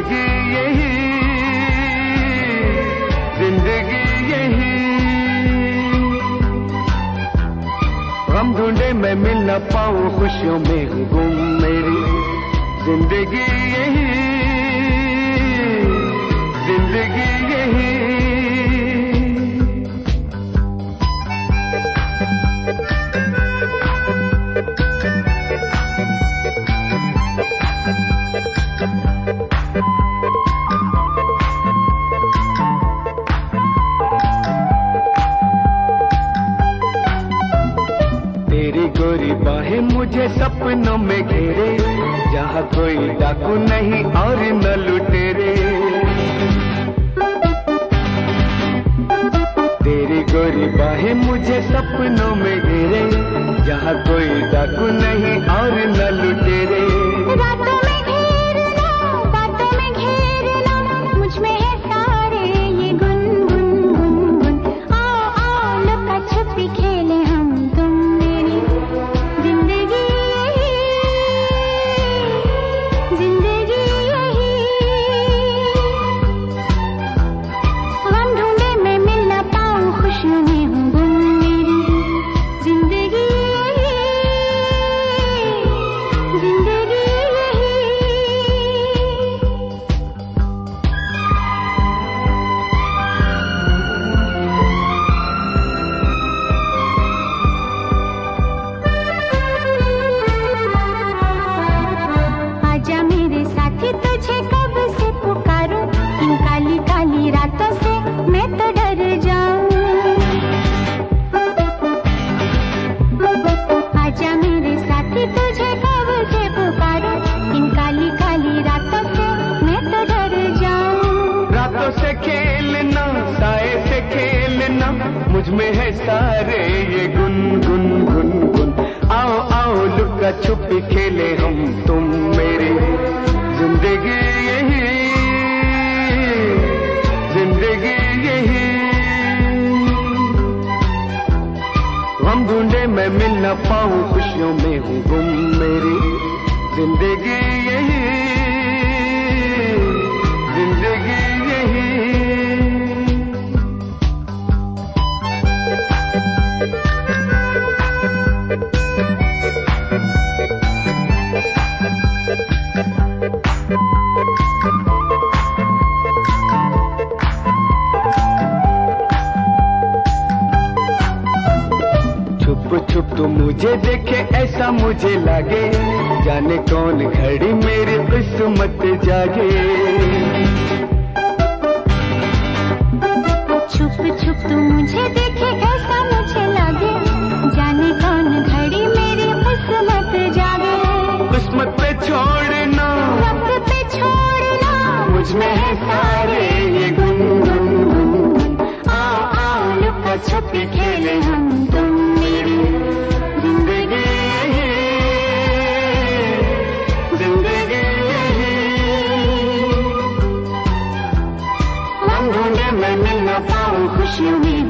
जिंदगी यही, जिंदगी यही। गम ढूंढे मैं मिल न पाऊं, खुशियों में हूँ गुम मेरी जिंदगी यही, जिंदगी यही। तेरी गोरी बाहें मुझे सपनों में घेरे, जहाँ कोई डाकू नहीं और न लुटेरे। तेरी गोरी बाहें मुझे सपनों में घेरे, जहाँ कोई डाकू नहीं और न लुटेरे। रातों में घेरना, बातों में घेरना, मुझ में है सारे ये गुन गुन गुन गुन। आओ आओ लुका छुपी खेले हम तुम मेरी जिंदगी यही, जिंदगी यही। गम ढूंढे मैं मिल न पाऊं, खुशियों में हूँ गुम मेरी जिंदगी यही, जिंदगी यही। आजा मेरे साथी तुझे कब से पुकारूं, इन काली काली रातों से मैं तो डर जाऊं। आजा मेरे साथी तुझे कब से पुकारूं, इन काली काली रातों से मैं तो डर जाऊं। रातों से खेलना, साए से खेलना, मुझ में है सारे ये गुन गुन गुन गुन। आओ आओ लुका छुपी खेले हम तुम मेरी जिंदगी यही, जिंदगी यही। गम ढूंढे मैं मिल न पाऊं, खुशियों में हूँ गुम मेरी जिंदगी यही, जिंदगी यही। छुप छुप तो मुझे देखे ऐसा मुझे लागे, जाने कौन घड़ी मेरी किस्मत जागे। छुप छुप तू मुझे देखे ऐसा मुझे लगे, जाने कौन घड़ी मेरी किस्मत जागे। किस्मत पे छोड़ना, वक्त पे छोड़ना, मुझ में है सारे ये गुन गुन गुन। आओ आओ लुका छुपी खेले हम तुम मेरी जिंदगी यही, जिंदगी यही। गम ढूंढे मैं मिल न पाऊं, खुशियों में